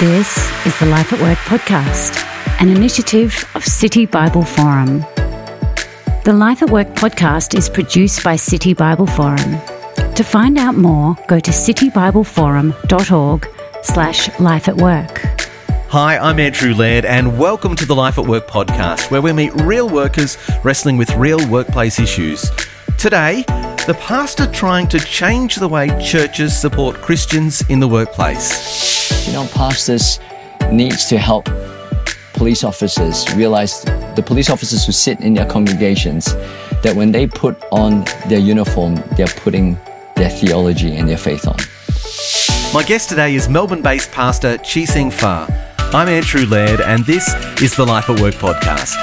This is the Life at Work podcast, an initiative of City Bible Forum. The Life at Work podcast is produced by City Bible Forum. To find out more, go to citybibleforum.org/lifeatwork. Hi, I'm Andrew Laird and welcome to the Life at Work podcast, where we meet real workers wrestling with real workplace issues. Today, the pastor trying to change the way churches support Christians in the workplace. You know, pastors needs to help police officers realize, the police officers who sit in their congregations, that when they put on their uniform, they're putting their theology and their faith on. My guest today is Melbourne-based pastor Chee Seng Fa. I'm Andrew Laird and this is the Life at Work podcast.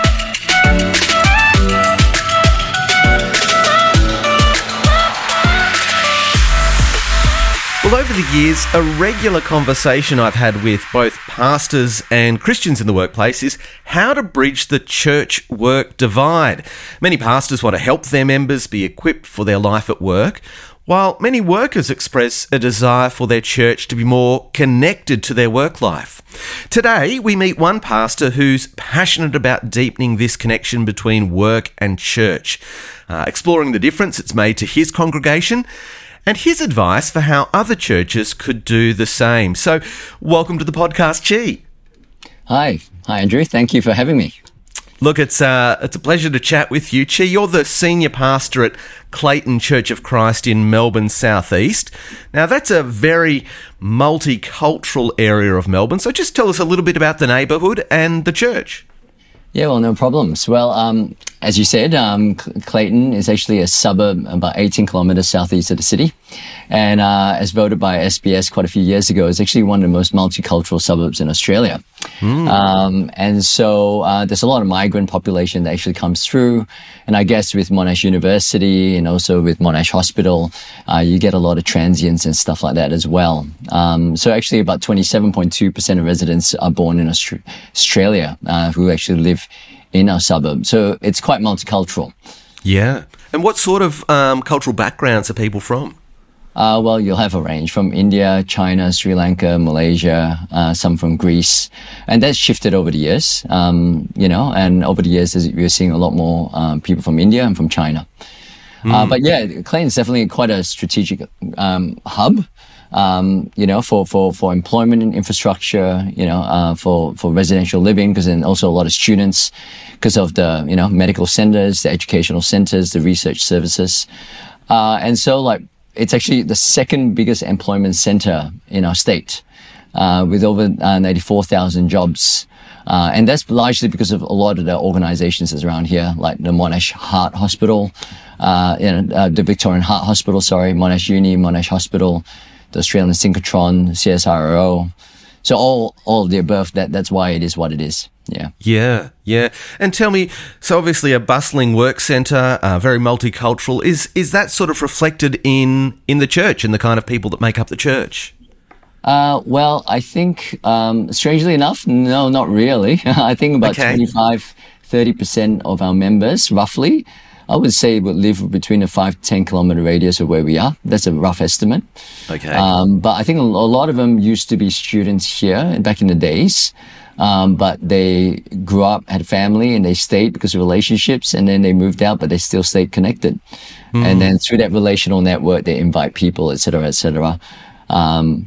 Well, over the years, a regular conversation I've had with both pastors and Christians in the workplace is how to bridge the church-work divide. Many pastors want to help their members be equipped for their life at work, while many workers express a desire for their church to be more connected to their work life. Today, we meet one pastor who's passionate about deepening this connection between work and church, exploring the difference it's made to his congregation, and his advice for how other churches could do the same. So, welcome to the podcast, Chee. Hi, Andrew. Thank you for having me. Look, it's a pleasure to chat with you. Chee, you're the senior pastor at Clayton Church of Christ in Melbourne South East. Now, that's a very multicultural area of Melbourne. So just tell us a little bit about the neighbourhood and the church. Yeah, well, no problems. Well, as you said, Clayton is actually a suburb about 18 kilometres southeast of the city. And as voted by SBS quite a few years ago, it's actually one of the most multicultural suburbs in Australia. And so there's a lot of migrant population that actually comes through. And I guess with Monash University and also with Monash Hospital, you get a lot of transients and stuff like that as well. So actually about 27.2% of residents are born in Australia who actually live in our suburb. So it's quite multicultural. Yeah. And what sort of cultural backgrounds are people from? Well, you'll have a range from India, China, Sri Lanka, Malaysia, some from Greece. And that's shifted over the years, and over the years, we're seeing a lot more people from India and from China. But yeah, Clayton's definitely quite a strategic hub, for employment and infrastructure, for residential living, because then also a lot of students, because of the, medical centers, the educational centers, the research services. And so it's actually the second biggest employment center in our state, with over 94,000 jobs. And that's largely because of a lot of the organizations that's around here, like the Monash Heart Hospital, the Victorian Heart Hospital, Monash Uni, Monash Hospital, the Australian Synchrotron, CSIRO. So all of the above, that's why it is what it is. Yeah. And tell me, so obviously a bustling work centre, very multicultural, is that sort of reflected in the church and the kind of people that make up the church? Well, I think, strangely enough, no, not really. I think about 25-30% of our members, roughly, I would say would live between a 5 to 10 kilometre radius of where we are. That's a rough estimate. Okay. But I think a lot of them used to be students here back in the days. But they grew up, had a family, and they stayed because of relationships, and then they moved out, but they still stayed connected. And then through that relational network, they invite people, et cetera, et cetera. And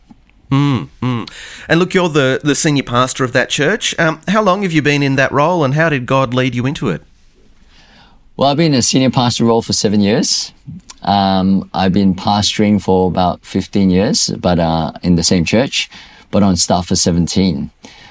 look, you're the senior pastor of that church. How long have you been in that role, and how did God lead you into it? Well, I've been in a senior pastor role for 7 years. I've been pastoring for about 15 years, but in the same church, but on staff for 17.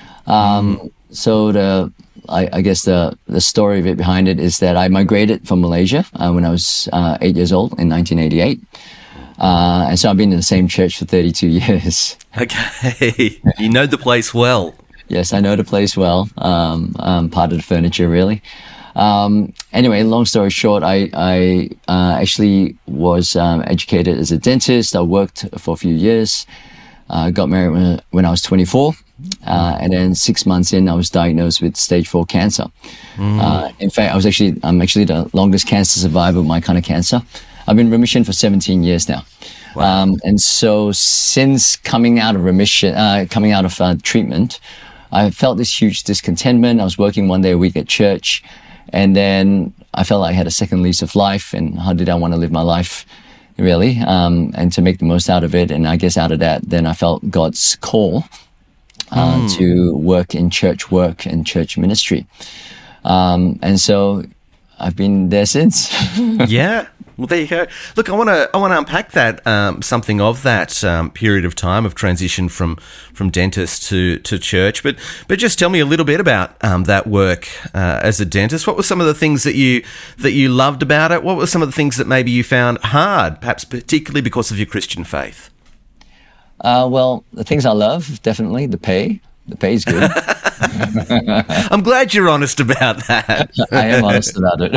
So I guess the story of it behind it is that I migrated from Malaysia when I was 8 years old in 1988. And so I've been in the same church for 32 years. Okay. You know the place well. Yes, I know the place well. I'm part of the furniture, really. Anyway, long story short, I actually was educated as a dentist. I worked for a few years. Got married when I was 24. And then 6 months in, I was diagnosed with stage 4 cancer. In fact, I'm actually the longest cancer survivor of my kind of cancer. I've been in remission for 17 years now. Wow. And so since coming out of treatment, I felt this huge discontentment. I was working one day a week at church, and then I felt like I had a second lease of life, and how did I want to live my life, really, and to make the most out of it. And I guess out of that, then I felt God's call to work in church work and church ministry. And so I've been there since. Yeah. Well, there you go. Look, I want to unpack that something of that period of time of transition from dentist to church. But just tell me a little bit about that work as a dentist. What were some of the things that you loved about it? What were some of the things that maybe you found hard, perhaps particularly because of your Christian faith? Well, the things I love, definitely the pay. The pay's good. I'm glad you're honest about that. I am honest about it.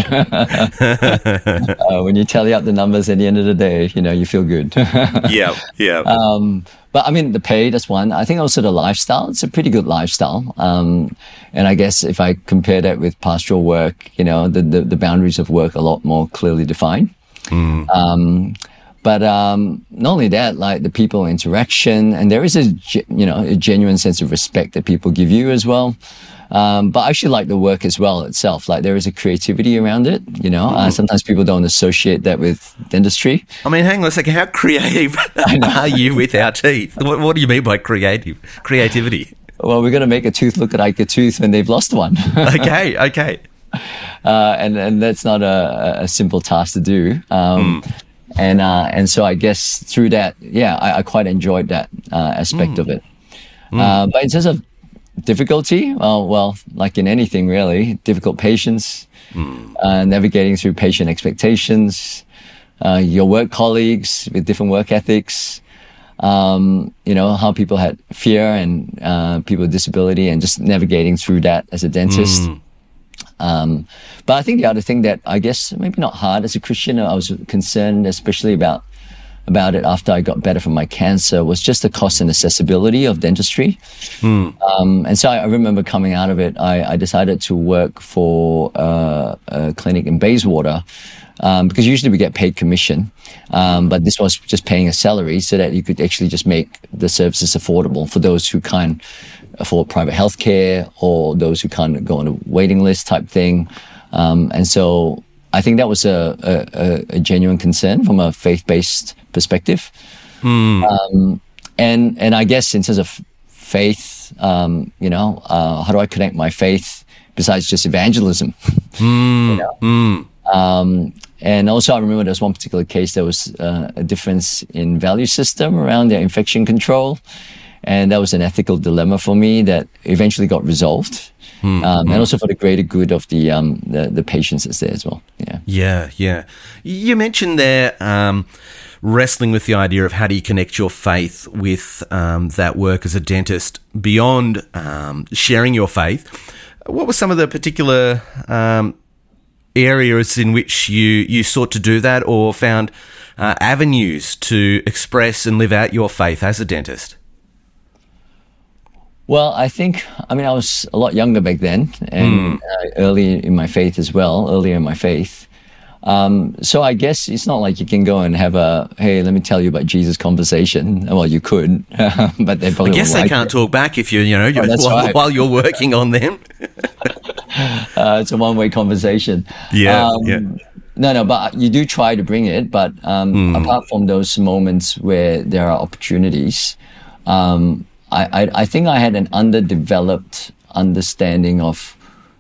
When you tally up the numbers at the end of the day, you feel good. Yeah. But I mean, the pay, that's one. I think also the lifestyle, it's a pretty good lifestyle. And I guess if I compare that with pastoral work, the boundaries of work are a lot more clearly defined. But not only that, like the people interaction, and there is a genuine sense of respect that people give you as well. But I actually like the work as well itself. Like there is a creativity around it. Sometimes people don't associate that with dentistry. I mean, hang on a second. How creative are you with our teeth? What do you mean by creativity? Well, we're going to make a tooth look like a tooth when they've lost one. Okay. And that's not a simple task to do. And so I guess through that, I quite enjoyed that aspect of it. But in terms of difficulty, well, like in anything really, difficult patients, navigating through patient expectations, your work colleagues with different work ethics, how people had fear and people with disability, and just navigating through that as a dentist. But I think the other thing that I guess maybe not hard as a Christian, I was concerned especially about it after I got better from my cancer, was just the cost and accessibility of dentistry. And so I remember coming out of it, I decided to work for a clinic in Bayswater, because usually we get paid commission, but this was just paying a salary so that you could actually just make the services affordable for those who can't afford private healthcare or those who can't go on a waiting list type thing. And so I think that was a genuine concern from a faith-based perspective. And I guess in terms of faith, how do I connect my faith besides just evangelism? And also I remember there was one particular case, there was a difference in value system around their infection control. And that was an ethical dilemma for me that eventually got resolved. And also for the greater good of the patients that's there as well. Yeah. You mentioned there wrestling with the idea of how do you connect your faith with that work as a dentist beyond sharing your faith. What were some of the particular areas in which you sought to do that, or found avenues to express and live out your faith as a dentist? Well, I was a lot younger back then, and earlier in my faith. So I guess it's not like you can go and have hey, let me tell you about Jesus conversation. Well, you could, but they probably. I guess they can't talk back if while you're working on them. It's a one-way conversation. Yeah. No, but you do try to bring it. But apart from those moments where there are opportunities, I think I had an underdeveloped understanding of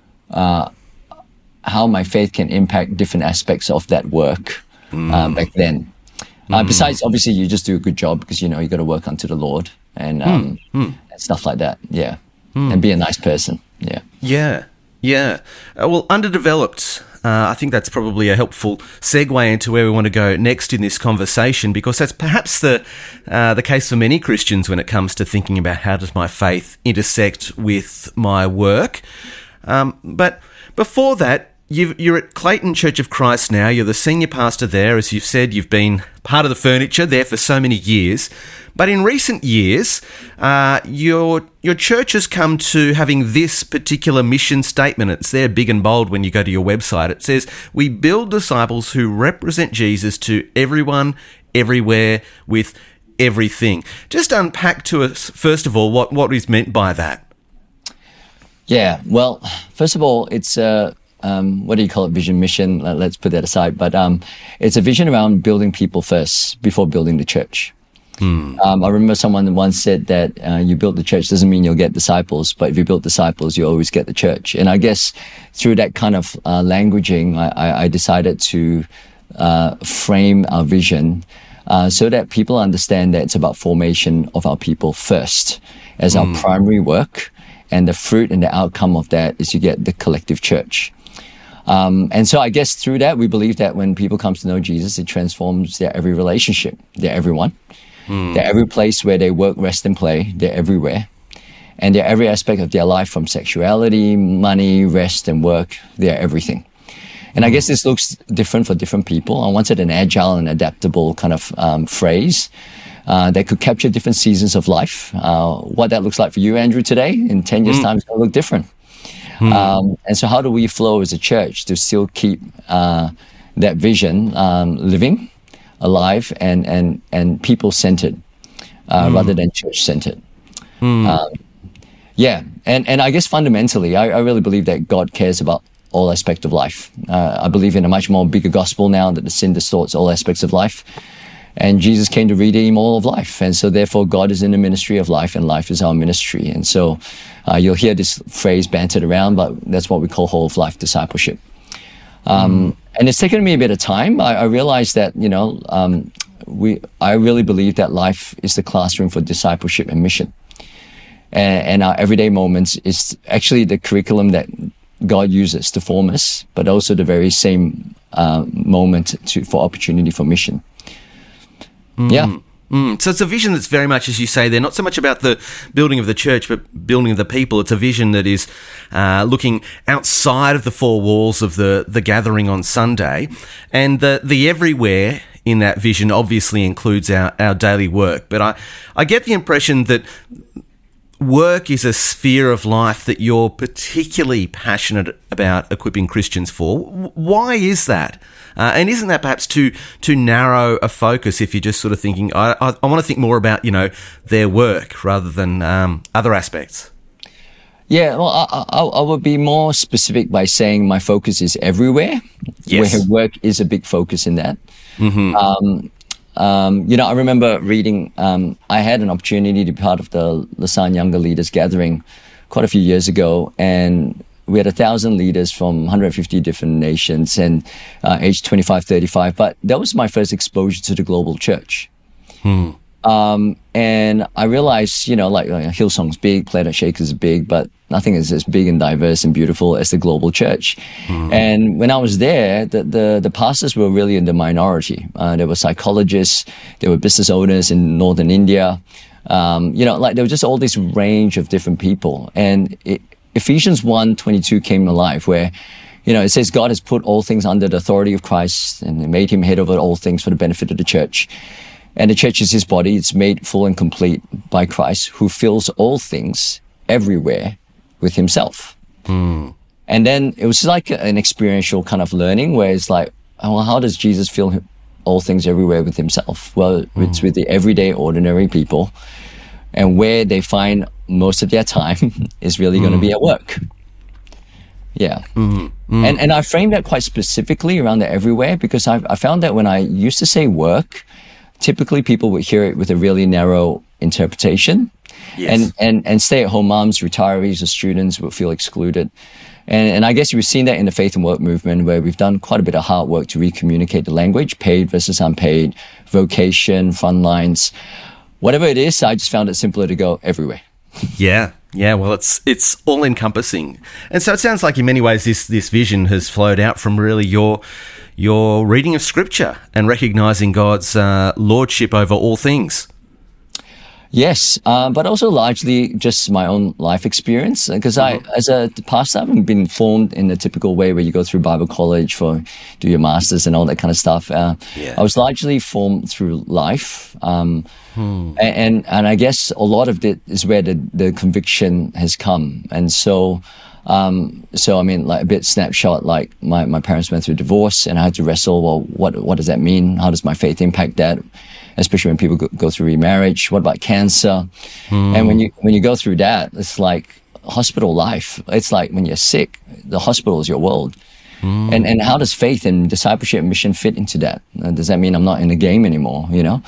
how my faith can impact different aspects of that work back then. Besides, obviously, you just do a good job because, you got to work unto the Lord and stuff like that. Yeah. And be a nice person. Yeah. Yeah. Well, underdeveloped. I think that's probably a helpful segue into where we want to go next in this conversation, because that's perhaps the case for many Christians when it comes to thinking about how does my faith intersect with my work. But before that, you're at Clayton Church of Christ now. You're the senior pastor there. As you've said, you've been part of the furniture there for so many years. But in recent years, your church has come to having this particular mission statement. It's there big and bold when you go to your website. It says, "We build disciples who represent Jesus to everyone, everywhere with everything. Just unpack to us, first of all, what is meant by that. Yeah, well, first of all, it's what do you call it? Vision, mission. Let's put that aside. But it's a vision around building people first before building the church. I remember someone once said that you build the church doesn't mean you'll get disciples, but if you build disciples, you always get the church. And I guess through that kind of languaging, I decided to frame our vision so that people understand that it's about formation of our people first as our primary work, and the fruit and the outcome of that is you get the collective church. And so I guess through that, we believe that when people come to know Jesus, it transforms their every relationship, their everyone. They're every place where they work, rest, and play. They're everywhere. And they're every aspect of their life, from sexuality, money, rest, and work. They're everything. And I guess this looks different for different people. I wanted an agile and adaptable kind of phrase that could capture different seasons of life. What that looks like for you, Andrew, today, in 10 years' time, is going to look different. And so how do we flow as a church to still keep that vision living, alive, and people-centered rather than church-centered? Yeah, and I guess fundamentally, I really believe that God cares about all aspects of life. I believe in a much more bigger gospel now that the sin distorts all aspects of life. And Jesus came to redeem all of life. And so therefore, God is in the ministry of life, and life is our ministry. And so you'll hear this phrase bantered around, but that's what we call whole of life discipleship. And it's taken me a bit of time. I realized that, I really believe that life is the classroom for discipleship and mission. And our everyday moments is actually the curriculum that God uses to form us, but also the very same moment for opportunity for mission. Yeah. So it's a vision that's very much, as you say, they're not so much about the building of the church, but building of the people. It's a vision that is looking outside of the four walls of the gathering on Sunday. And the everywhere in that vision obviously includes our daily work. But I get the impression that work is a sphere of life that you're particularly passionate about equipping Christians for. Why is that? And isn't that perhaps too narrow a focus if you're just sort of thinking, I want to think more about, their work rather than other aspects? Yeah, well, I would be more specific by saying my focus is everywhere, where work is a big focus in that. I remember reading, I had an opportunity to be part of the Lausanne Younger Leaders Gathering quite a few years ago, and we had 1,000 leaders from 150 different nations and aged 25, 35. But that was my first exposure to the global church. And I realized, Hillsong's big, Planet Shakers is big, but nothing is as big and diverse and beautiful as the global church. And when I was there, the pastors were really in the minority. There were psychologists, there were business owners in northern India. There was just all this range of different people. And Ephesians 1:22 came alive, where, it says God has put all things under the authority of Christ and made him head over all things for the benefit of the church. And the church is his body. It's made full and complete by Christ, who fills all things everywhere with himself. And then it was like an experiential kind of learning where it's like, how does Jesus fill all things everywhere with himself? Well, it's with the everyday, ordinary people. And where they find most of their time is really going to be at work. Yeah. And I framed that quite specifically around the everywhere, because I found that when I used to say work, typically people would hear it with a really narrow interpretation. And stay-at-home moms, retirees, or students would feel excluded. And I guess we've seen that in the faith and work movement, where we've done quite a bit of hard work to recommunicate the language, paid versus unpaid, vocation, front lines. Whatever it is, I just found it simpler to go everywhere. Yeah. Well, it's all encompassing, and so it sounds like in many ways this vision has flowed out from really your reading of Scripture and recognizing God's lordship over all things. Yes, but also largely just my own life experience, because I, as a pastor, I haven't been formed in the typical way where you go through Bible college do your masters and all that kind of stuff. I was largely formed through life, and I guess a lot of it is where the conviction has come. And so So, I mean, like a bit snapshot, like my parents went through divorce and I had to wrestle, well, what does that mean? How does my faith impact that? Especially when people go through remarriage. What about cancer? And when you go through that, it's like hospital life. It's like when you're sick, the hospital is your world. And how does faith and discipleship and mission fit into that? Does that mean I'm not in the game anymore? You know,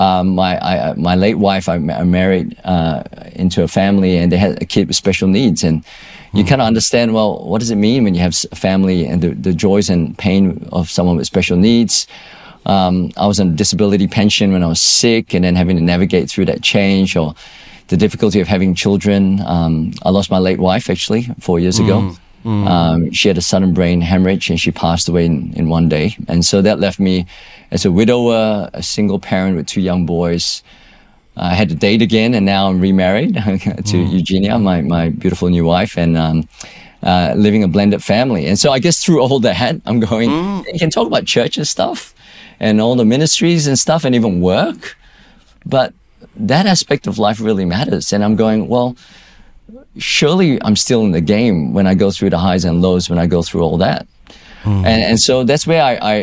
my late wife, I married into a family, and they had a kid with special needs, and you kind of understand, well, what does it mean when you have a family and the joys and pain of someone with special needs? I was on disability pension when I was sick, and then having to navigate through that change, or the difficulty of having children. I lost my late wife actually 4 years ago. She had a sudden brain hemorrhage and she passed away in one day. And so that left me as a widower, a single parent with 2 young boys. I had to date again, and now I'm remarried to Eugenia, my beautiful new wife, and living a blended family. And so I guess through all that, I'm going, you can talk about church and stuff and all the ministries and stuff and even work, but that aspect of life really matters. And I'm going, well, surely I'm still in the game when I go through the highs and lows, when I go through all that. And so that's where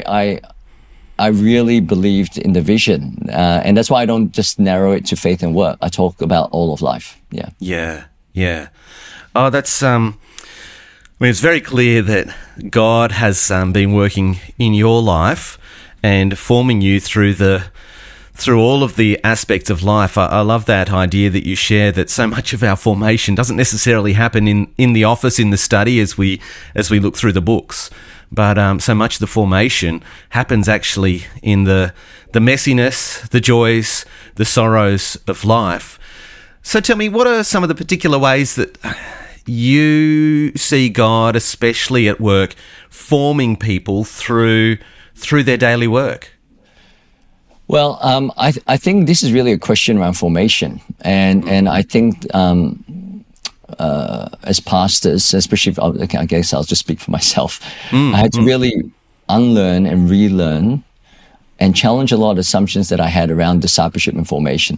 I really believed in the vision. And that's why I don't just narrow it to faith and work. I talk about all of life. Yeah. Oh, that's, I mean, it's very clear that God has been working in your life and forming you through all of the aspects of life. I love that idea that you share, that so much of our formation doesn't necessarily happen in the office, in the study, as we look through the books, but so much of the formation happens actually in the messiness, the joys, the sorrows of life. So tell me, what are some of the particular ways that you see God, especially at work, forming people through their daily work? Well, I think this is really a question around formation, and I think as pastors, especially I guess I'll just speak for myself, I had to really unlearn and relearn and challenge a lot of assumptions that I had around discipleship and formation.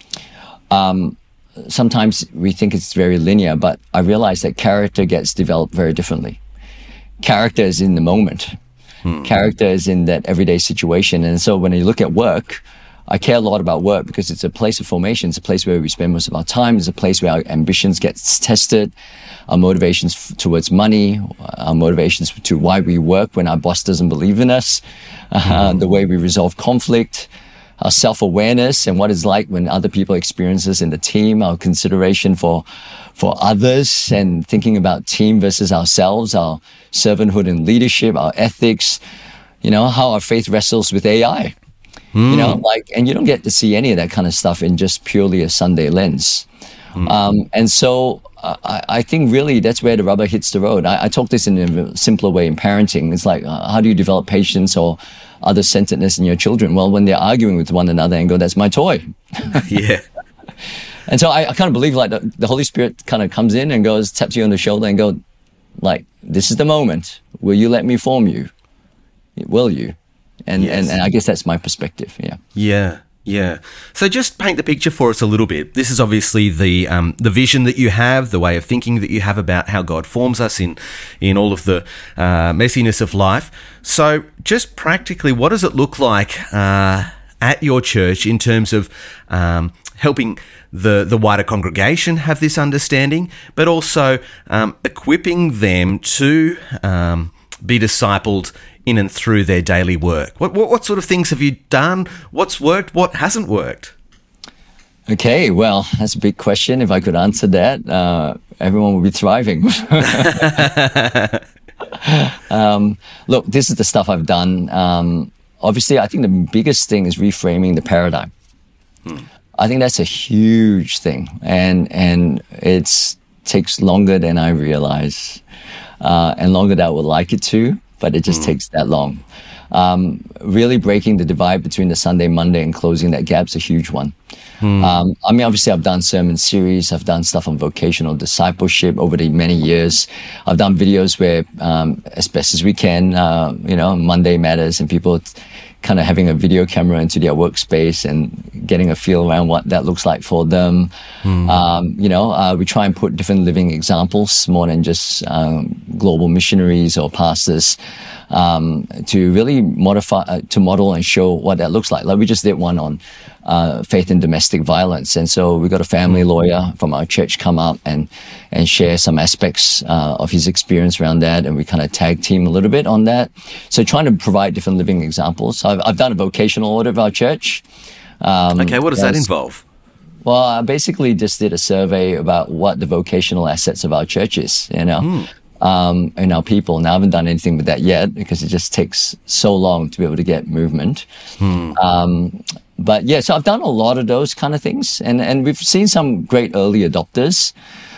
Sometimes we think it's very linear, but I realized that character gets developed very differently. Character is in the moment. Character is in that everyday situation. And so when you look at work, I care a lot about work because it's a place of formation. It's a place where we spend most of our time. It's a place where our ambitions get tested, our motivations towards money, our motivations to why we work when our boss doesn't believe in us, the way we resolve conflict, our self-awareness and what it's like when other people experience this in the team, our consideration for others and thinking about team versus ourselves, our servanthood and leadership, our ethics, how our faith wrestles with AI, and you don't get to see any of that kind of stuff in just purely a Sunday lens. And so I think really that's where the rubber hits the road. I talk this in a simpler way in parenting. It's like, how do you develop patience or other-centeredness in your children? Well, when they're arguing with one another and go, that's my toy. Yeah. And so I kind of believe like the Holy Spirit kind of comes in and goes, taps you on the shoulder and go, like, this is the moment. Will you let me form you? Will you? And I guess that's my perspective. Yeah. So just paint the picture for us a little bit. This is obviously the vision that you have, the way of thinking that you have about how God forms us in all of the messiness of life. So just practically, what does it look like at your church in terms of helping the wider congregation have this understanding, but also equipping them to be discipled in and through their daily work? What sort of things have you done? What's worked? What hasn't worked? Okay, well, that's a big question. If I could answer that, everyone would be thriving. Look, this is the stuff I've done. Obviously, I think the biggest thing is reframing the paradigm. I think that's a huge thing, and it takes longer than I realize, and longer than I would like it to, but it just takes that long. Really breaking the divide between the Sunday, Monday, and closing that gap's a huge one. I mean, obviously, I've done sermon series. I've done stuff on vocational discipleship over the many years. I've done videos where, as best as we can, Monday Matters, and people kind of having a video camera into their workspace and getting a feel around what that looks like for them. We try and put different living examples more than just global missionaries or pastors to really model and show what that looks like. Like we just did one on faith in domestic violence. And so we got a family lawyer from our church come up and share some aspects of his experience around that. And we kind of tag team a little bit on that. So trying to provide different living examples. So I've done a vocational audit of our church. Okay, what does that involve? Well, I basically just did a survey about what the vocational assets of our church is, and our people. Now, I haven't done anything with that yet because it just takes so long to be able to get movement. But yeah, so I've done a lot of those kind of things, and we've seen some great early adopters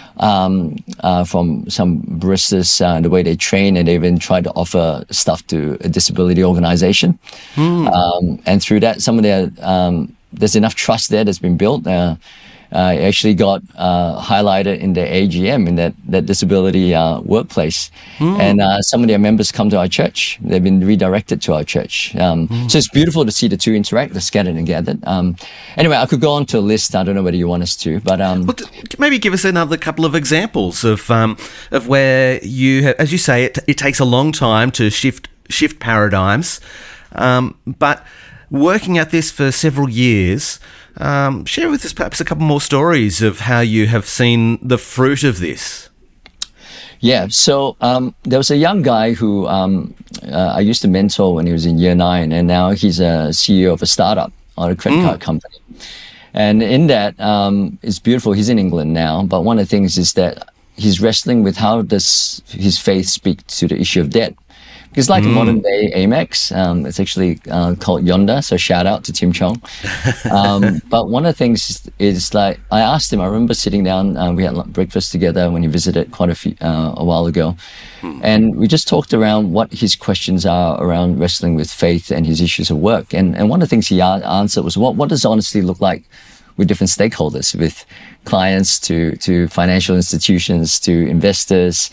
from some baristas, the way they train, and they even tried to offer stuff to a disability organization. And through that, some of their there's enough trust there that's been built. It actually got highlighted in the AGM in that disability workplace. And some of their members come to our church. They've been redirected to our church. So it's beautiful to see the two interact, the scattered and gathered. Anyway, I could go on to a list. I don't know whether you want us to, but maybe give us another couple of examples of where you have, as you say, it takes a long time to shift paradigms, but working at this for several years. Share with us perhaps a couple more stories of how you have seen the fruit of this. Yeah, so there was a young guy who I used to mentor when he was in year 9, and now he's a CEO of a startup or a credit card company. And in that, it's beautiful. He's in England now, but one of the things is that he's wrestling with how does his faith speak to the issue of debt. It's like a modern day Amex. It's actually called Yonder. So shout out to Tim Chong. But one of the things is like, I asked him, I remember sitting down, we had breakfast together when he visited quite a while ago. And we just talked around what his questions are around wrestling with faith and his issues of work. And one of the things he answered was, what does honesty look like with different stakeholders, with clients to financial institutions, to investors?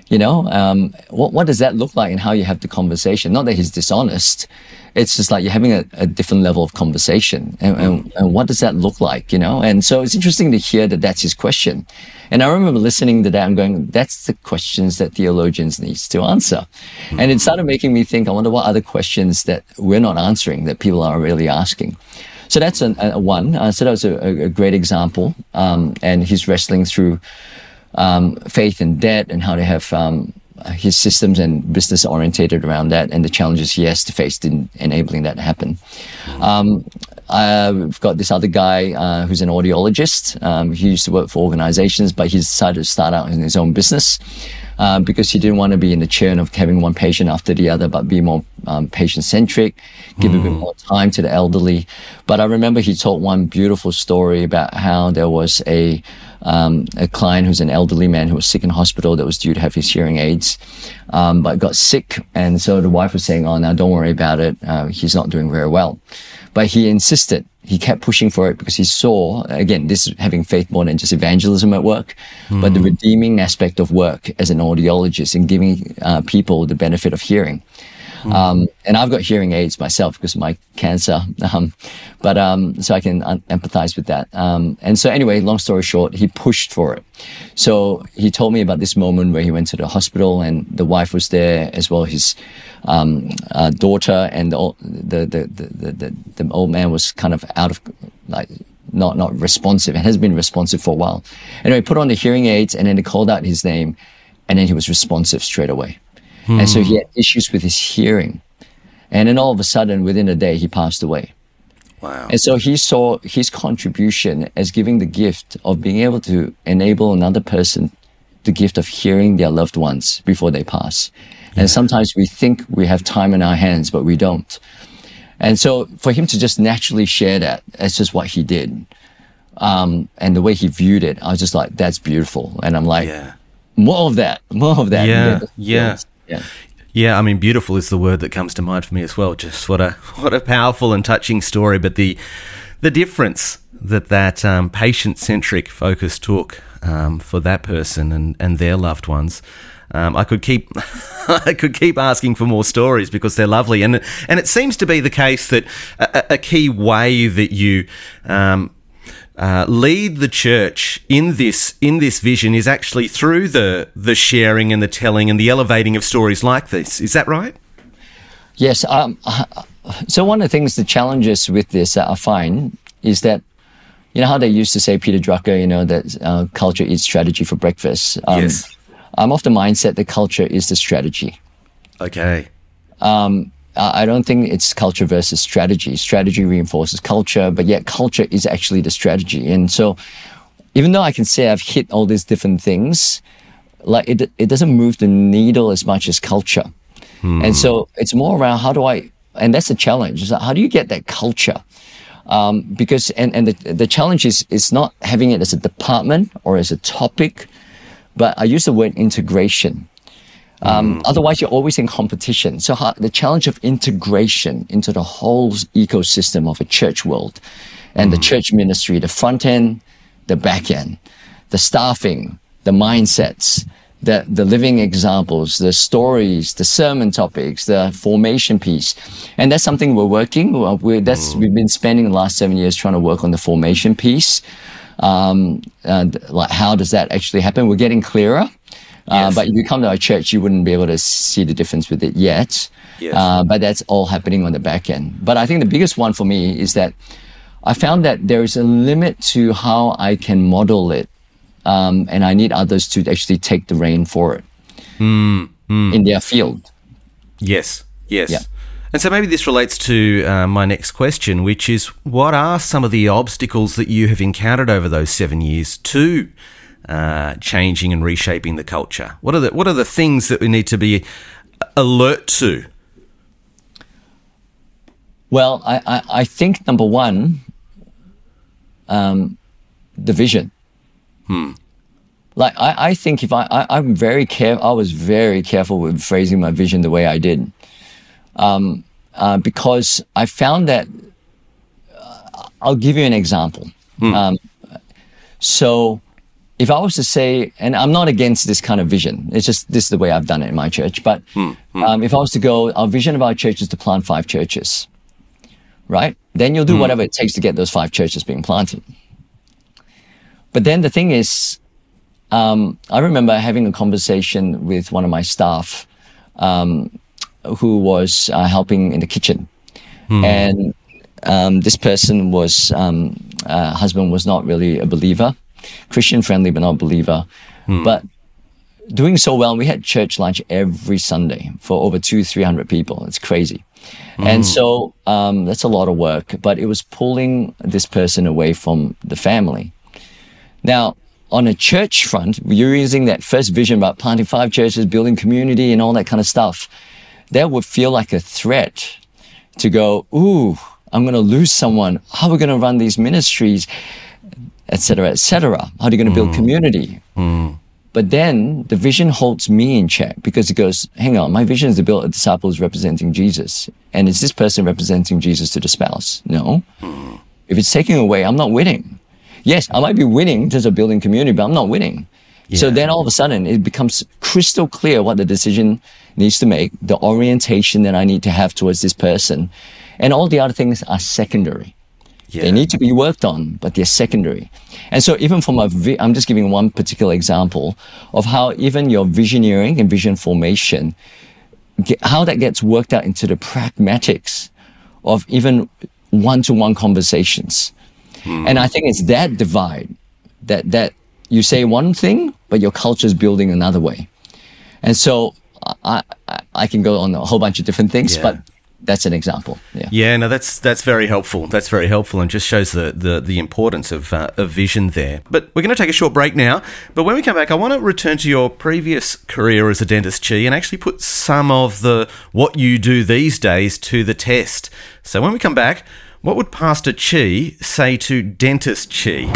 What does that look like and how you have the conversation? Not that he's dishonest. It's just like you're having a different level of conversation. And what does that look like, And so it's interesting to hear that that's his question. And I remember listening to that and going, that's the questions that theologians need to answer. And it started making me think, I wonder what other questions that we're not answering that people are really asking. So that's one. So that was a great example. And he's wrestling through faith and debt and how to have his systems and business orientated around that and the challenges he has to face in enabling that to happen. I've got this other guy who's an audiologist. He used to work for organizations, but he decided to start out in his own business because he didn't want to be in the churn of having one patient after the other, but be more patient-centric, give a bit more time to the elderly. But I remember he told one beautiful story about how there was a client who's an elderly man who was sick in hospital that was due to have his hearing aids, but got sick. And so the wife was saying, oh, now don't worry about it. He's not doing very well. But he insisted. He kept pushing for it because he saw, again, this is having faith more than just evangelism at work, but the redeeming aspect of work as an audiologist and giving people the benefit of hearing. And I've got hearing aids myself because of my cancer. So I can empathize with that. And so anyway, long story short, he pushed for it. So he told me about this moment where he went to the hospital and the wife was there as well, his daughter, and the old man was kind of out of, like, not responsive. It has been responsive for a while. Anyway, put on the hearing aids and then they called out his name and then he was responsive straight away. And so he had issues with his hearing. And then all of a sudden, within a day, he passed away. Wow. And so he saw his contribution as giving the gift of being able to enable another person the gift of hearing their loved ones before they pass. Yeah. And sometimes we think we have time in our hands, but we don't. And so for him to just naturally share that, that's just what he did. And the way he viewed it, I was just like, that's beautiful. And I'm like, more of that. Yeah, I mean, beautiful is the word that comes to mind for me as well. Just what a powerful and touching story. But the difference that patient-centric focus took for that person and their loved ones, I could keep I could keep asking for more stories because they're lovely, and it seems to be the case that a key way that you lead the church in this vision is actually through the sharing and the telling and the elevating of stories like this. Is that right? Yes. So one of the things, the challenges with this I find is that, you know how they used to say, Peter Drucker, that culture eats strategy for breakfast. Yes. I'm of the mindset that culture is the strategy. Okay. I don't think it's culture versus strategy. Strategy reinforces culture, but yet culture is actually the strategy. And so even though I can say I've hit all these different things, like it doesn't move the needle as much as culture. And so it's more around and that's the challenge, is how do you get that culture? Because the challenge is not having it as a department or as a topic, but I use the word integration. Otherwise, you're always in competition. So the challenge of integration into the whole ecosystem of a church world and the church ministry, the front end, the back end, the staffing, the mindsets, the living examples, the stories, the sermon topics, the formation piece. And that's something we're working. We've been spending the last 7 years trying to work on the formation piece. And like, how does that actually happen? We're getting clearer. Yes. But if you come to our church, you wouldn't be able to see the difference with it yet. Yes. But that's all happening on the back end. But I think the biggest one for me is that I found that there is a limit to how I can model it. And I need others to actually take the reign for it in their field. Yes, yes. Yeah. And so maybe this relates to my next question, which is, what are some of the obstacles that you have encountered over those 7 years to changing and reshaping the culture? What are the things that we need to be alert to? Well, I think number one, the vision. Like I think if I'm very careful, I was very careful with phrasing my vision the way I did, because I found that I'll give you an example. So if I was to say, and I'm not against this kind of vision, it's just this is the way I've done it in my church. But if I was to go, our vision of our church is to plant 5 churches, right? Then you'll do whatever it takes to get those 5 churches being planted. But then the thing is, I remember having a conversation with one of my staff who was helping in the kitchen. And this person was, husband was not really a believer, Christian friendly, but not a believer. But doing so well, we had church lunch every Sunday for over 200-300 people. It's crazy. And so that's a lot of work, but it was pulling this person away from the family. Now, on a church front, you're using that first vision about planting 5 churches, building community and all that kind of stuff. That would feel like a threat to go, ooh, I'm going to lose someone. How are we going to run these ministries, et cetera, et cetera? How are you going to build community? But then the vision holds me in check because it goes, hang on, my vision is to build a disciples representing Jesus. And is this person representing Jesus to the spouse? No. If it's taking away, I'm not winning. Yes, I might be winning in terms of building community, but I'm not winning. Yeah. So then all of a sudden it becomes crystal clear what the decision needs to make, the orientation that I need to have towards this person. And all the other things are secondary. Yeah. They need to be worked on, but they're secondary. And so even from I'm just giving one particular example of how even your visioneering and vision formation, how that gets worked out into the pragmatics of even one-to-one conversations. And I think it's that divide that you say one thing, but your culture is building another way. And so I can go on a whole bunch of different things, but that's an example. Yeah. No, that's very helpful. That's very helpful, and just shows the importance of vision there. But we're going to take a short break now. But when we come back, I want to return to your previous career as a dentist, Chi, and actually put some of what you do these days to the test. So when we come back, what would Pastor Chi say to Dentist Chi?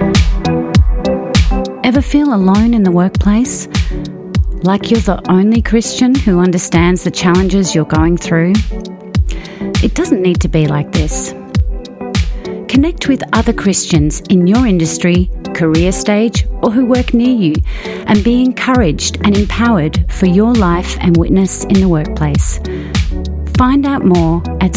Ever feel alone in the workplace? Like you're the only Christian who understands the challenges you're going through? It doesn't need to be like this. Connect with other Christians in your industry, career stage, or who work near you, and be encouraged and empowered for your life and witness in the workplace. Find out more at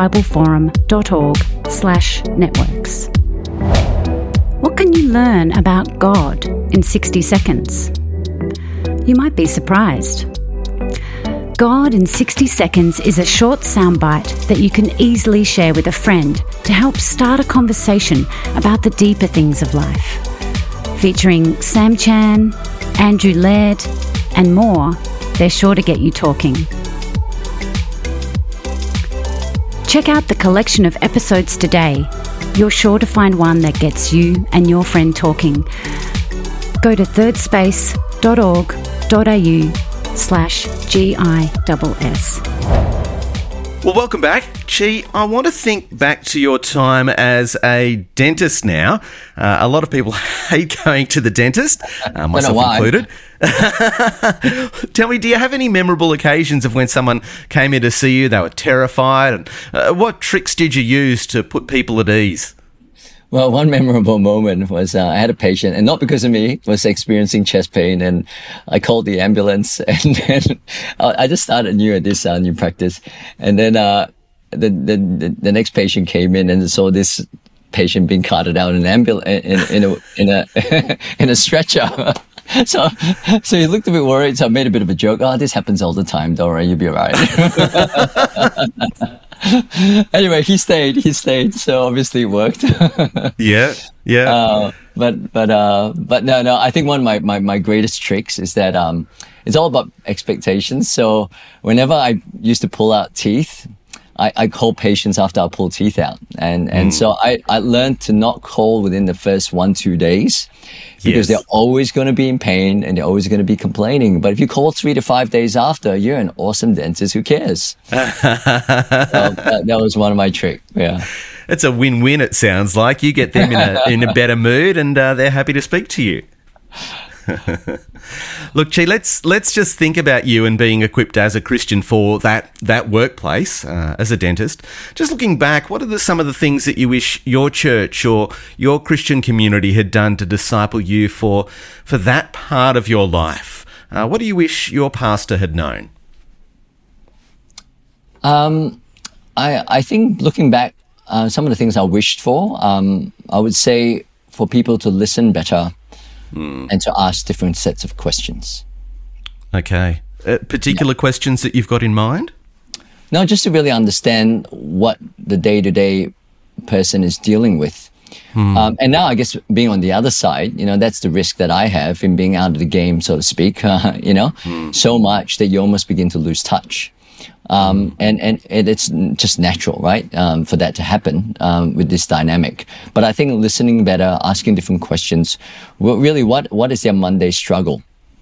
citybibleforum.org/networks. What can you learn about God in 60 seconds? You might be surprised. God in 60 Seconds is a short soundbite that you can easily share with a friend to help start a conversation about the deeper things of life. Featuring Sam Chan, Andrew Laird, and more, they're sure to get you talking. Check out the collection of episodes today. You're sure to find one that gets you and your friend talking. Go to thirdspace.org.au/GISS. Well, welcome back. Chi, I want to think back to your time as a dentist now. A lot of people hate going to the dentist, myself included. Tell me, do you have any memorable occasions of when someone came in to see you, they were terrified? And what tricks did you use to put people at ease? Well, one memorable moment was I had a patient, and not because of me, was experiencing chest pain, and I called the ambulance, and then I just started new at this new practice, and then the next patient came in and saw this patient being carted out in an in a stretcher. So he looked a bit worried. So I made a bit of a joke. Oh, this happens all the time. Don't worry, you'll be all right. Anyway, he stayed. So obviously it worked. Yeah. But no. I think one of my greatest tricks is that it's all about expectations. So whenever I used to pull out teeth, I call patients after I pull teeth out. And so I learned to not call within the first 1-2 days because they're always going to be in pain and they're always going to be complaining. But if you call 3 to 5 days after, you're an awesome dentist. Who cares? That was one of my tricks. Yeah. It's a win-win, it sounds like. You get them in a better mood and they're happy to speak to you. Look, Chi, let's just think about you and being equipped as a Christian for that workplace as a dentist. Just looking back, what are some of the things that you wish your church or your Christian community had done to disciple you for that part of your life? What do you wish your pastor had known? I think looking back, some of the things I wished for, I would say for people to listen better. And to ask different sets of questions. Okay. Particular questions that you've got in mind? No, just to really understand what the day-to-day person is dealing with. And now I guess being on the other side, that's the risk that I have in being out of the game, so to speak, so much that you almost begin to lose touch. And it's just natural, right, for that to happen with this dynamic. But I think listening better, asking different questions, really what is their Monday struggle?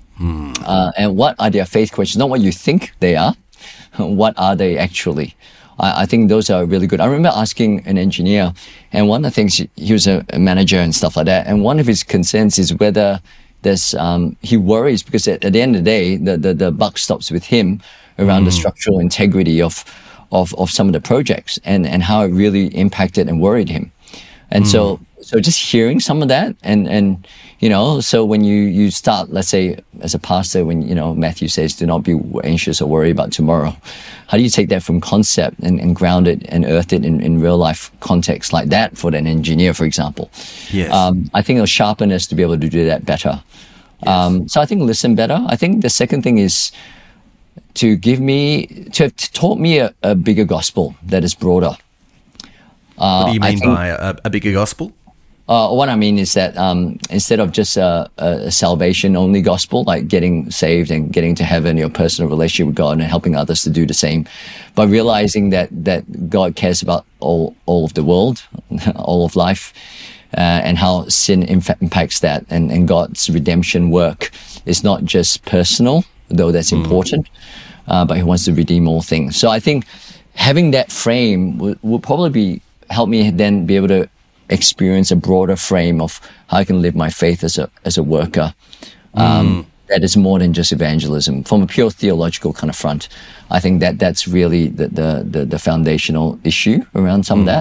And what are their faith questions? Not what you think they are, what are they actually? I think those are really good. I remember asking an engineer, and one of the things, he was a manager and stuff like that, and one of his concerns is whether there's, he worries because at the end of the day, the buck stops with him around the structural integrity of some of the projects and how it really impacted and worried him. And so just hearing some of that and so when you start, let's say as a pastor, when, Matthew says, do not be anxious or worry about tomorrow. How do you take that from concept and ground it and earth it in real life context like that for an engineer, for example? Yes. I think it'll sharpen us to be able to do that better. Yes. So I think listen better. I think the second thing is to have taught me a bigger gospel that is broader. What do you mean by a bigger gospel? What I mean is that instead of just a salvation-only gospel, like getting saved and getting to heaven, your personal relationship with God and helping others to do the same, but realizing that God cares about all of the world, all of life, and how sin impacts that, and God's redemption work is not just personal, though that's important, but He wants to redeem all things. So I think having that frame will probably help me then be able to experience a broader frame of how I can live my faith as a worker. That is more than just evangelism. From a pure theological kind of front, I think that's really the foundational issue around some of that.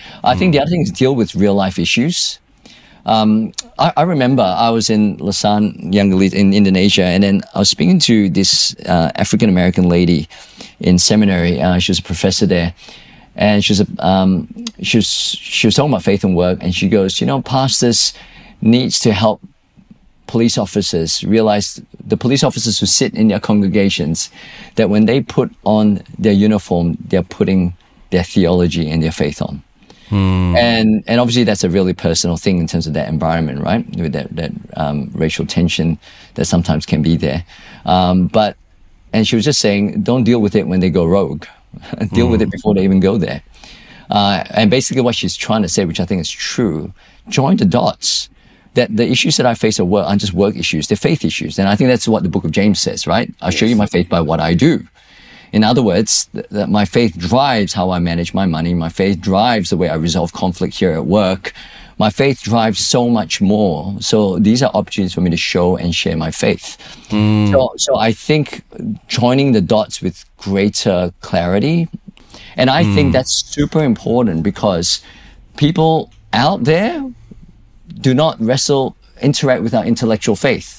I think the other thing is deal with real life issues. I remember I was in Lasan, Yanggalit in Indonesia, and then I was speaking to this African American lady in seminary. She was a professor there, and she was talking about faith and work, and she goes, pastors needs to help police officers realize, the police officers who sit in their congregations, that when they put on their uniform, they're putting their theology and their faith on. And obviously that's a really personal thing in terms of that environment, right? With that racial tension that sometimes can be there. And she was just saying, don't deal with it when they go rogue. Deal with it before they even go there. And basically what she's trying to say, which I think is true, join the dots. That the issues that I face at work aren't just work issues, they're faith issues. And I think that's what the book of James says, right? I'll show you my faith by what I do. In other words, that my faith drives how I manage my money. My faith drives the way I resolve conflict here at work. My faith drives so much more. So these are opportunities for me to show and share my faith. So I think joining the dots with greater clarity. And I think that's super important because people out there do not interact with our intellectual faith.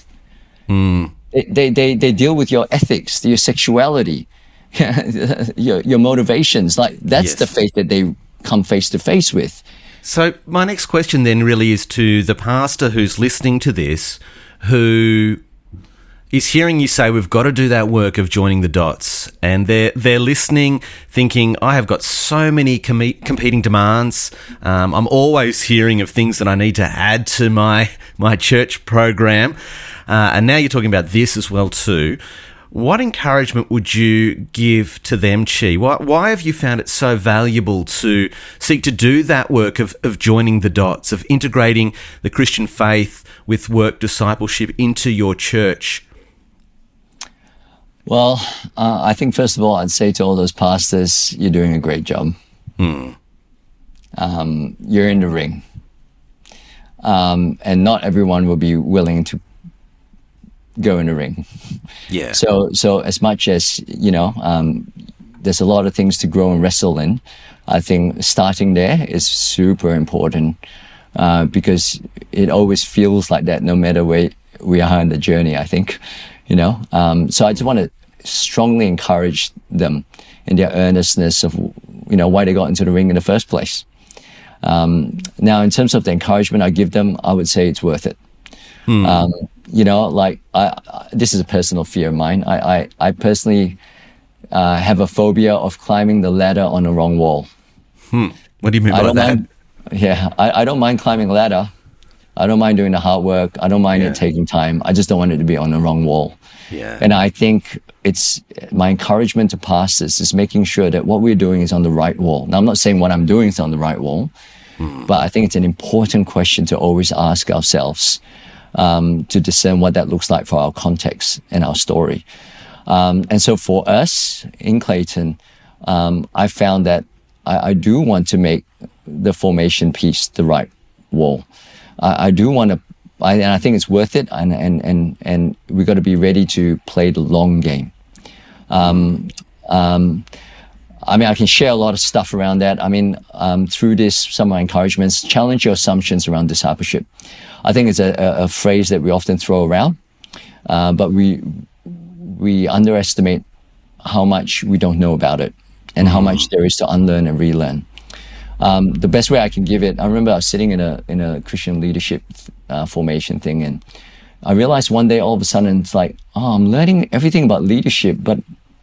They deal with your ethics, your sexuality, your motivations. Like that's the faith that they come face to face with. So my next question then really is to the pastor who's listening to this, who is hearing you say we've got to do that work of joining the dots, and they're listening thinking, I have got so many competing demands. I'm always hearing of things that I need to add to my church program. And now you're talking about this as well too. What encouragement would you give to them, Chi? Why have you found it so valuable to seek to do that work of joining the dots, of integrating the Christian faith with work discipleship into your church? Well, I think first of all, I'd say to all those pastors, you're doing a great job. You're in the ring. And not everyone will be willing to go in the ring. Yeah. So as much as, there's a lot of things to grow and wrestle in, I think starting there is super important because it always feels like that no matter where we are in the journey, I think, So I just want to strongly encourage them in their earnestness of, why they got into the ring in the first place. Now, in terms of the encouragement I give them, I would say it's worth it. This is a personal fear of mine. I personally have a phobia of climbing the ladder on the wrong wall. What do you mean by that? I don't mind climbing a ladder. I don't mind doing the hard work. I don't mind it taking time. I just don't want it to be on the wrong wall. Yeah. And I think it's my encouragement to pastors is making sure that what we're doing is on the right wall. Now, I'm not saying what I'm doing is on the right wall, but I think it's an important question to always ask ourselves to discern what that looks like for our context and our story. And so for us in Clayton, I found that I do want to make the formation piece the right wall. I do want to, and I think it's worth it, and we've got to be ready to play the long game. I can share a lot of stuff around that. Through this, some of my encouragements, challenge your assumptions around discipleship. I think it's a phrase that we often throw around, but we underestimate how much we don't know about it and how much there is to unlearn and relearn. The best way I can give it, I remember I was sitting in a Christian leadership formation thing, and I realized one day all of a sudden it's like, I'm learning everything about leadership, but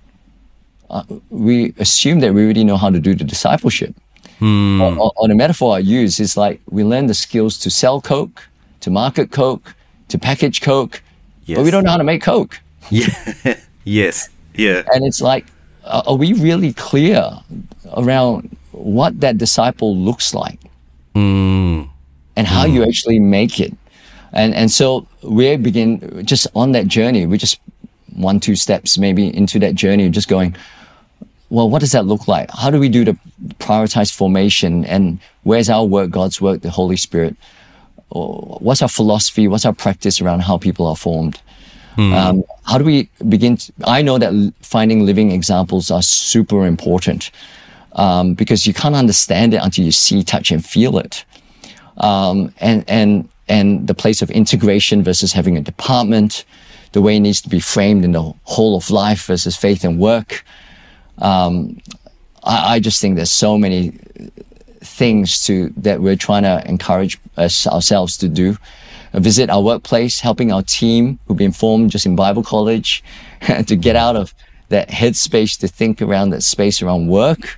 we assume that we already know how to do the discipleship. Or the metaphor I use is like we learn the skills to sell Coke, to market Coke, to package Coke, but we don't know how to make Coke. Yeah. Yes. Yeah. And it's like, are we really clear around what that disciple looks like and how you actually make it? And so we begin just on that journey. We're just 1-2 steps maybe into that journey, just going, well, what does that look like? How do we do the prioritized formation? And where's our work, God's work, the Holy Spirit? What's our philosophy? What's our practice around how people are formed? How do we begin? I know that finding living examples are super important. because you can't understand it until you see, touch, and feel it. And the place of integration versus having a department, the way it needs to be framed in the whole of life versus faith and work. I just think there's so many things that we're trying to encourage ourselves to do. Visit our workplace, helping our team who've been formed just in Bible college to get out of that headspace to think around that space around work,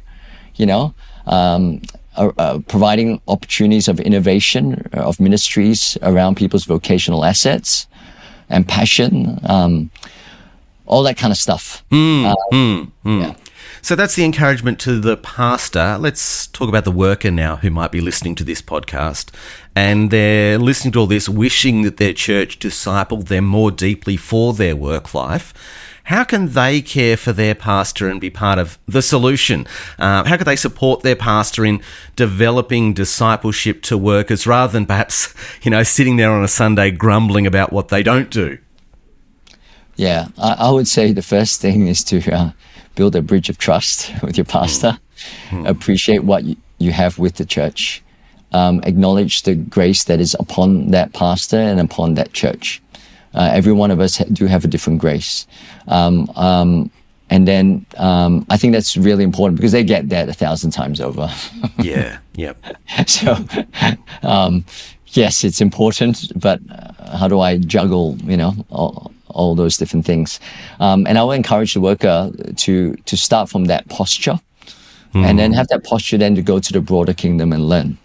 providing opportunities of innovation, of ministries around people's vocational assets and passion, all that kind of stuff. Yeah. So that's the encouragement to the pastor. Let's talk about the worker now who might be listening to this podcast, and they're listening to all this, wishing that their church discipled them more deeply for their work life. How can they care for their pastor and be part of the solution? How can they support their pastor in developing discipleship to workers rather than perhaps, sitting there on a Sunday grumbling about what they don't do? Yeah, I would say the first thing is to build a bridge of trust with your pastor, appreciate what you have with the church, acknowledge the grace that is upon that pastor and upon that church. Every one of us do have a different grace. And then I think that's really important because they get that 1,000 times over. Yeah, yep. So, yes, it's important, but how do I juggle, all those different things? And I will encourage the worker to start from that posture and then have that posture then to go to the broader kingdom and learn.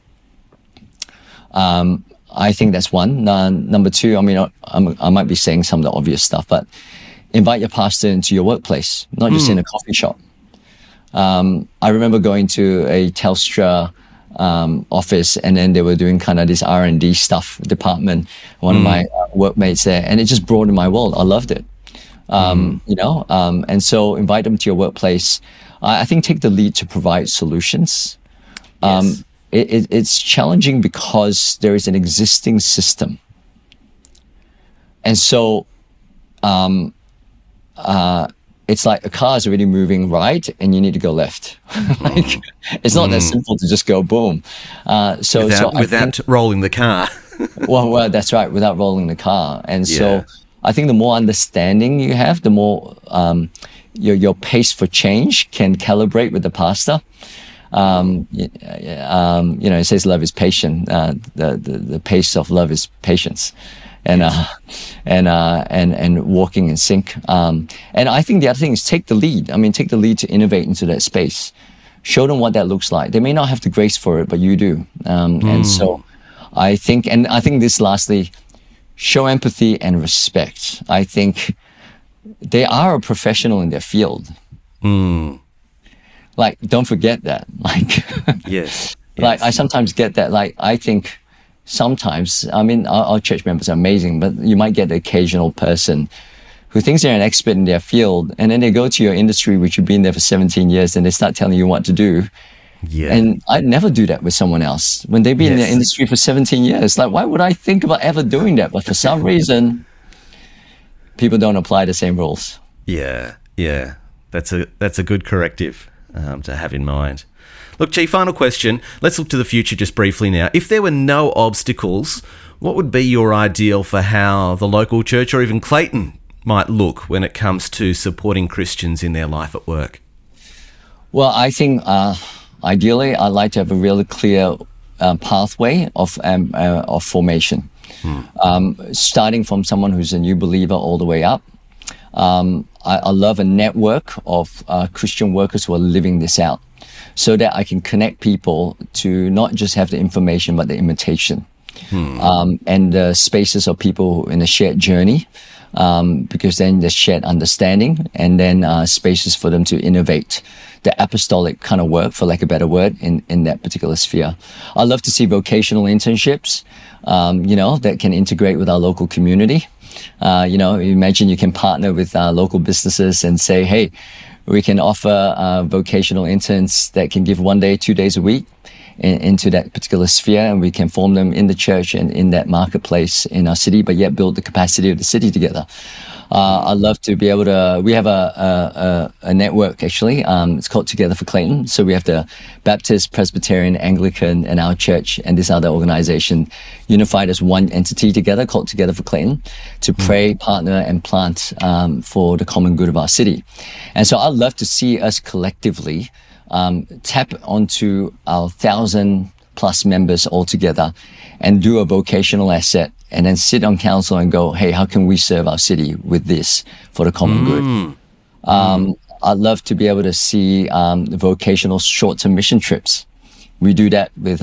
I think that's one. Number two, I might be saying some of the obvious stuff, but invite your pastor into your workplace, not just in a coffee shop. I remember going to a Telstra office, and then they were doing kind of this R&D stuff department, one of my workmates there, and it just broadened my world. I loved it. And so invite them to your workplace. I think take the lead to provide solutions. Yes. It's challenging because there is an existing system. And so it's like a car is already moving right and you need to go left. It's not that simple to just go boom. Without rolling the car. well, that's right, without rolling the car. And so I think the more understanding you have, the more your pace for change can calibrate with the pastor. It says love is patient. The pace of love is patience, and walking in sync. And I think the other thing is take the lead. Take the lead to innovate into that space. Show them what that looks like. They may not have the grace for it, but you do. And so I think this lastly, show empathy and respect. I think they are a professional in their field. Don't forget that. Yes. I sometimes get that. I think sometimes, our church members are amazing, but you might get the occasional person who thinks they're an expert in their field, and then they go to your industry, which you've been there for 17 years, and they start telling you what to do. Yeah. And I'd never do that with someone else. When they've been in the industry for 17 years, why would I think about ever doing that? But for some reason, people don't apply the same rules. Yeah. That's a good corrective to have in mind. Look, Chi, final question. Let's look to the future just briefly now. If there were no obstacles, what would be your ideal for how the local church or even Clayton might look when it comes to supporting Christians in their life at work? Well, I think ideally I'd like to have a really clear pathway of formation, starting from someone who's a new believer all the way up. I love a network of Christian workers who are living this out so that I can connect people to not just have the information, but the imitation. And the spaces of people in a shared journey, because then there's shared understanding, and then spaces for them to innovate the apostolic kind of work, for lack of a better word, in that particular sphere. I love to see vocational internships, that can integrate with our local community. Imagine you can partner with local businesses and say, hey, we can offer vocational interns that can give 1 day, 2 days a week into that particular sphere, and we can form them in the church and in that marketplace in our city, but yet build the capacity of the city together. I'd love to be able to. We have a network actually. It's called Together for Clayton. So we have the Baptist, Presbyterian, Anglican, and our church, and this other organization unified as one entity together called Together for Clayton to pray, partner, and plant for the common good of our city. And so I'd love to see us collectively tap onto our 1,000+ members all together and do a vocational asset, and then sit on council and go, hey, how can we serve our city with this for the common good? I'd love to be able to see vocational short-term mission trips. We do that with,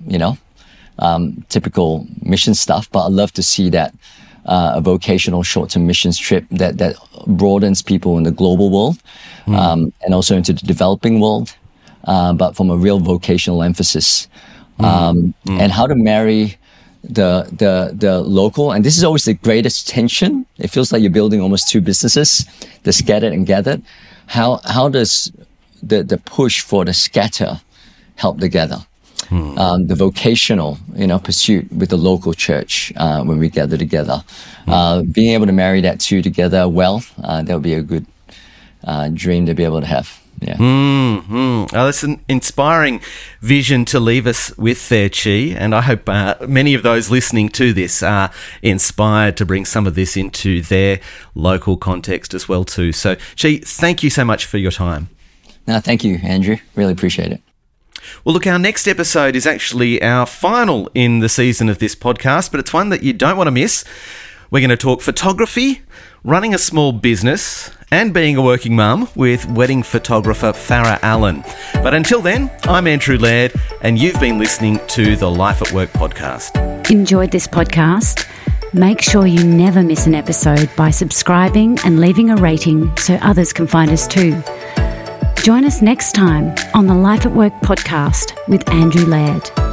typical mission stuff, but I'd love to see that a vocational short-term missions trip that broadens people in the global world and also into the developing world, but from a real vocational emphasis. And how to marry the local, and this is always the greatest tension. It feels like you're building almost two businesses, the scattered and gathered. How does the push for the scatter help together? The vocational, pursuit with the local church when we gather together. Being able to marry that two together well, that would be a good dream to be able to have. Yeah. Oh, that's an inspiring vision to leave us with there, Chi, and I hope many of those listening to this are inspired to bring some of this into their local context as well too. So, Chi, thank you so much for your time. No, thank you, Andrew. Really appreciate it. Well, look, our next episode is actually our final in the season of this podcast, but it's one that you don't want to miss. We're going to talk photography, running a small business, and being a working mum with wedding photographer Farah Allen. But until then, I'm Andrew Laird, and you've been listening to the Life at Work podcast. Enjoyed this podcast? Make sure you never miss an episode by subscribing and leaving a rating so others can find us too. Join us next time on the Life at Work podcast with Andrew Laird.